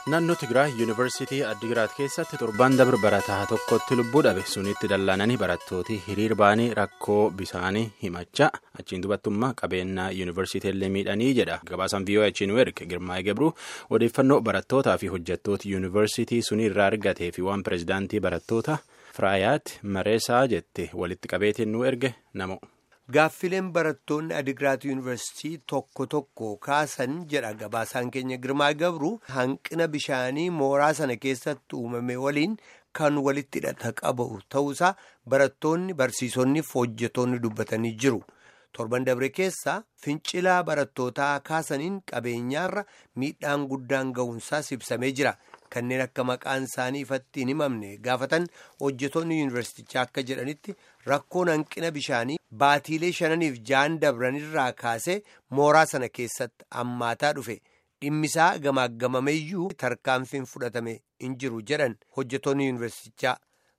Naannoo Tigraay Yuunivarsiitii Addigiraat keessatti torban dabre barataa tokkotti lubbuu dhabe. Sunitti dallaananii barattooti hiriir ba'anii rakkoo bisaanii himachaa achiin dubattummaa qabeenya yuunivarsiitiillee miidhanii jedha. Gabaasaan VOA achiin erge Girmaa'ee Gabruu odeeffannoo barattootaa fi hojjettoota yuunivarsiitii sunii irraa argatee fi waan pirezidaantii barattoota Firaayaat Mareesaa jette walitti qabeetiin nu erge namo. Gaaffileen barattoonni Adigiraat Yuunivarsiitii tokko tokko kaasan jedha gabaasaan keenya Girmaa'ee Gabruu hanqina bishaanii mooraa sana keessatti uumame waliin kan walitti hidhata qabu ta'uusaa barattoonni barsiisonni fi hojjettoonni dubbatanii jiru. Torban dabre keessa fincilaa barattootaa kaasaniin qabeenyaarra miidhaan guddaan ga'uunsaas ibsamee jira. Kanneen akka maqaan isaanii ifatti hin himamne gaafatan hojjettoonni yuunivarsiitichaa akka jedhanitti rakkoon hanqina bishaanii baatiilee 5-6 dabranirraa kaasee mooraa sana keessatti hammaataa dhufe dhimmisaa gamaagamameeyyuu tarkaanfiin fudhatame hin jiru jedhan hojjettoonni yuunivarsiitichaa.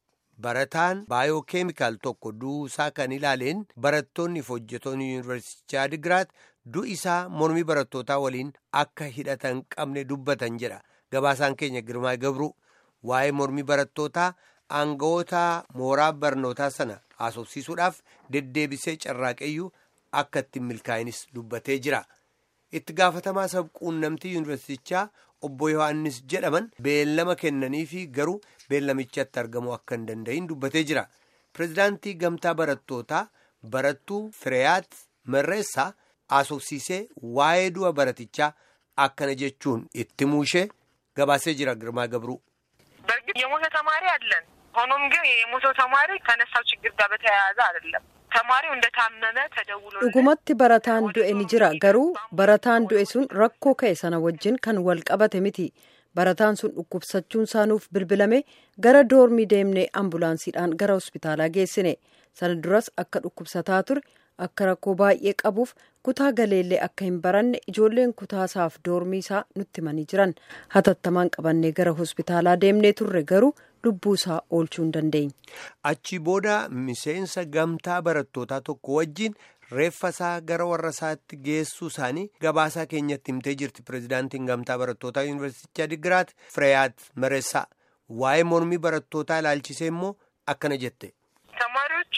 Barataan baayookeemikaal tokko du'uusaa kan ilaaleen barattoonni fi hojjettoonni yuunivarsiitichaa Adigiraat du'isaa mormii barattootaa waliin akka hidhatan qabne dubbatan jedha. Gabaasaan keenya Girmaa'ee Gabruu waa'ee mormii barattootaa aangawoota mooraa barnootaa sana haasofsiisuudhaaf deddeebisee carraaqeyyuu akka ittiin milkaa'inis dubbatee jira. Itti gaafatamaa sabquunnamtii yuunivarsiitichaa obbo Yohaannis jedhaman beellama kennanii fi garuu beellamichatti argamuu akka hin danda'in dubbatee jira. Pireezidaantii Gamtaa Barattootaa Barattuu Firaayaat Mareesaa haasofsiisee waa'ee du'a baratichaa akkana jechuun itti muushee gabaasee jira Girmaa'ee Gabruu. በእርግጥ የሞተ ተማሪ አለን። ሆኖም ግን የሞተው ተማሪ ከነሳው ችግር ጋር በተያያዘ አይደለም። ተማሪው እንደታመመ ተደውሎ dhugumatti barataan du'e ni jira garuu barataan du'e sun rakkoo ka'e sana wajjin kan wal qabate miti. Barataan sun dhukkubsachuun isaanuuf bilbilame gara doormii deemnee ambulaansiidhaan gara hospitaalaa geessine. Sana duras akka dhukkubsataa ture akka rakkoo baay'ee qabuuf kutaa galeellee akka hin baranne ijoolleen kutaasaaf doormii isaa nutti himanii jiran hatattamaan qabannee gara hospitaalaa deemnee turre garuu lubbuu isaa oolchuu hin dandeenye. Achi booda miseensa gamtaa barattootaa tokko wajjin reeffa isaa gara warra isaatti geessuu isaanii gabaasaa keenyatti himtee jirti pireezidaantiin gamtaa barattootaa yuunivarsiitii Adigiraat Firaayaat Mareesaa waa'ee mormii barattootaa ilaalchisee immoo akkana jette. ተማሪዎቹ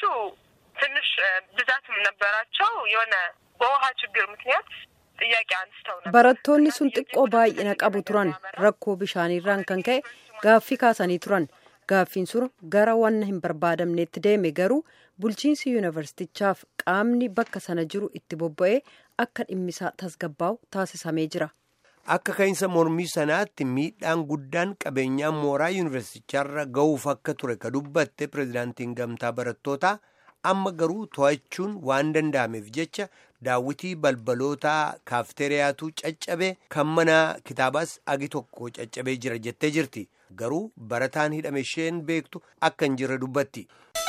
ትንሽ ብዛትም ነበራቸው የሆነ በውሃ ችግር ምክንያት ጥያቄ አንስተው ነበር. barattoonni sun xiqqoo baay'ina qabu turan rakkoo bishaaniirraan kan ka'e gaaffii kaasanii turan. Gaaffiin sun gara wanna hin barbaadamneetti deeme garuu bulchiinsi yuunivarsiitichaaf qaamni bakka sana jiru itti bobba'ee akka dhimmisaa tasgabbaa'u taasisamee jira. Akka ka'iinsa mormii sanaatti miidhaan guddaan qabeenyaa mooraa yuunivarsiiticharra ga'uuf akka ture ka dubbatte pireezidaantiin gamtaa barattootaa amma garuu to'achuun waan danda'ameef jecha daawwitii balbalootaa kaafteeriyaatu caccabee kan mana kitaabaas agi tokko caccabee jira jettee jirti. Garuu barataan hidhame isheen beektu akka hin jirre dubbatti.